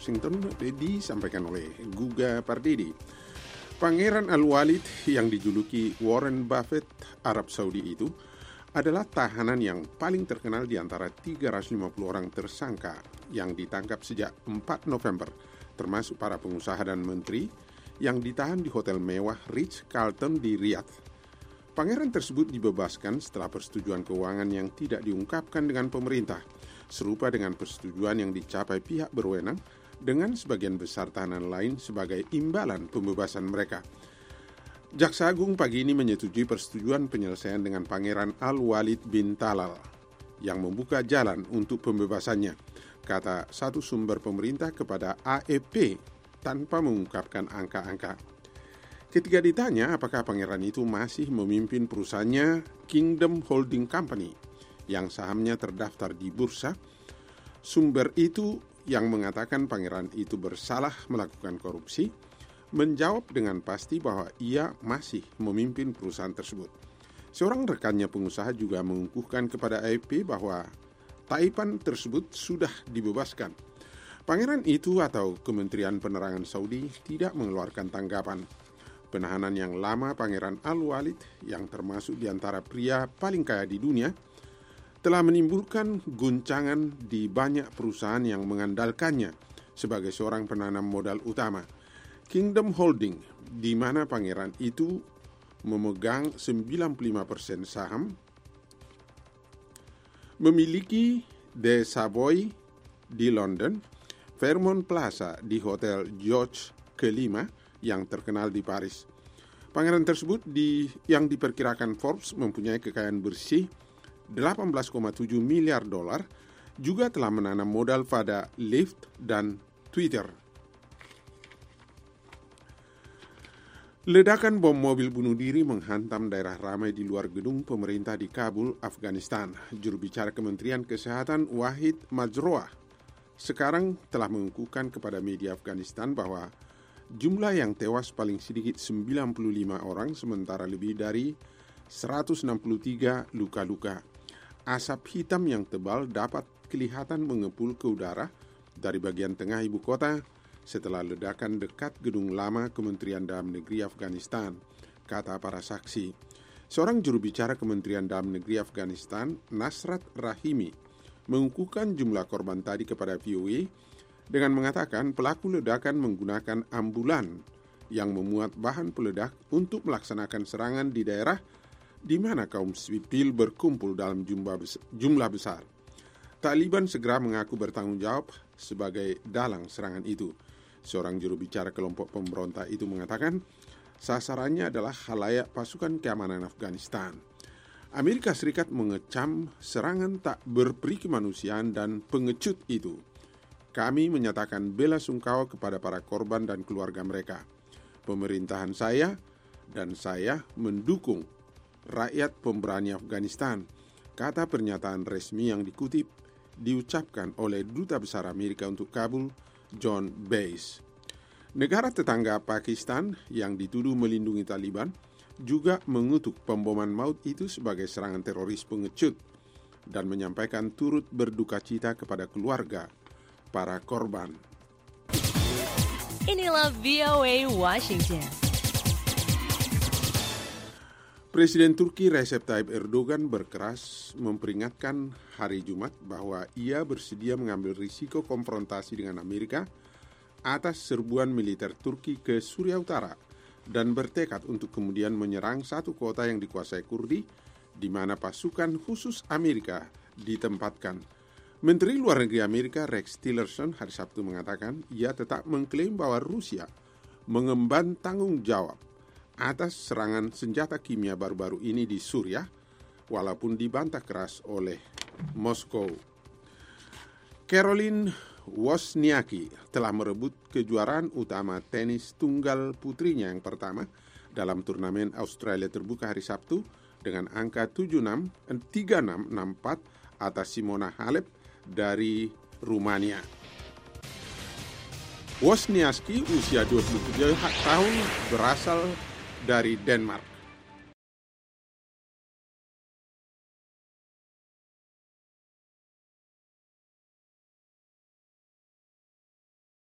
Washington disampaikan oleh Guga Pardidi. Pangeran Al-Walid yang dijuluki Warren Buffett Arab Saudi itu adalah tahanan yang paling terkenal di antara 350 orang tersangka yang ditangkap sejak 4 November, termasuk para pengusaha dan menteri yang ditahan di hotel mewah Ritz-Carlton di Riyadh. Pangeran tersebut dibebaskan setelah persetujuan keuangan yang tidak diungkapkan dengan pemerintah, serupa dengan persetujuan yang dicapai pihak berwenang dengan sebagian besar tahanan lain sebagai imbalan pembebasan mereka. Jaksa Agung pagi ini menyetujui persetujuan penyelesaian dengan Pangeran Al-Walid bin Talal yang membuka jalan untuk pembebasannya, kata satu sumber pemerintah kepada AFP tanpa mengungkapkan angka-angka. Ketika ditanya apakah pangeran itu masih memimpin perusahaannya Kingdom Holding Company yang sahamnya terdaftar di bursa, sumber itu yang mengatakan pangeran itu bersalah melakukan korupsi menjawab dengan pasti bahwa ia masih memimpin perusahaan tersebut. Seorang rekannya pengusaha juga mengukuhkan kepada AFP bahwa taipan tersebut sudah dibebaskan. Pangeran itu atau Kementerian Penerangan Saudi tidak mengeluarkan tanggapan. Penahanan yang lama Pangeran Al-Walid yang termasuk di antara pria paling kaya di dunia telah menimbulkan guncangan di banyak perusahaan yang mengandalkannya sebagai seorang penanam modal utama. Kingdom Holding, di mana pangeran itu memegang 95% saham, memiliki The Savoy di London, Fairmont Plaza di Hotel George kelima yang terkenal di Paris. Pangeran tersebut yang diperkirakan Forbes mempunyai kekayaan bersih 18,7 miliar dolar, juga telah menanam modal pada Lyft dan Twitter. Ledakan bom mobil bunuh diri menghantam daerah ramai di luar gedung pemerintah di Kabul, Afghanistan. Juru bicara Kementerian Kesehatan Wahid Majroah sekarang telah mengukuhkan kepada media Afghanistan bahwa jumlah yang tewas paling sedikit 95 orang, sementara lebih dari 163 luka-luka. Asap hitam yang tebal dapat kelihatan mengepul ke udara dari bagian tengah ibu kota setelah ledakan dekat gedung lama Kementerian Dalam Negeri Afghanistan, kata para saksi. Seorang juru bicara Kementerian Dalam Negeri Afghanistan, Nasrat Rahimi, mengukuhkan jumlah korban tadi kepada VOA dengan mengatakan pelaku ledakan menggunakan ambulan yang memuat bahan peledak untuk melaksanakan serangan di daerah di mana kaum sipil berkumpul dalam jumlah besar. Taliban segera mengaku bertanggung jawab sebagai dalang serangan itu. Seorang juru bicara kelompok pemberontak itu mengatakan sasarannya adalah khalayak pasukan keamanan Afghanistan. Amerika Serikat mengecam serangan tak berperi kemanusiaan dan pengecut itu. Kami menyatakan bela sungkawa kepada para korban dan keluarga mereka. Pemerintahan saya dan saya mendukung rakyat pemberani Afghanistan, kata pernyataan resmi yang diucapkan oleh Duta Besar Amerika untuk Kabul, John Bass. Negara tetangga Pakistan yang dituduh melindungi Taliban juga mengutuk pemboman maut itu sebagai serangan teroris pengecut dan menyampaikan turut berduka cita kepada keluarga para korban. Inilah VOA Washington. Presiden Turki Recep Tayyip Erdogan berkeras memperingatkan hari Jumat bahwa ia bersedia mengambil risiko konfrontasi dengan Amerika atas serbuan militer Turki ke Suriah Utara dan bertekad untuk kemudian menyerang satu kota yang dikuasai Kurdi di mana pasukan khusus Amerika ditempatkan. Menteri Luar Negeri Amerika Rex Tillerson hari Sabtu mengatakan ia tetap mengklaim bahwa Rusia mengemban tanggung jawab atas serangan senjata kimia baru-baru ini di Suriah, walaupun dibantah keras oleh Moskow. Caroline Wozniacki telah merebut kejuaraan utama tenis tunggal putrinya yang pertama dalam turnamen Australia terbuka hari Sabtu dengan angka 3-6, 6-4 atas Simona Halep dari Rumania. Wozniacki usia 27 tahun berasal dari Denmark.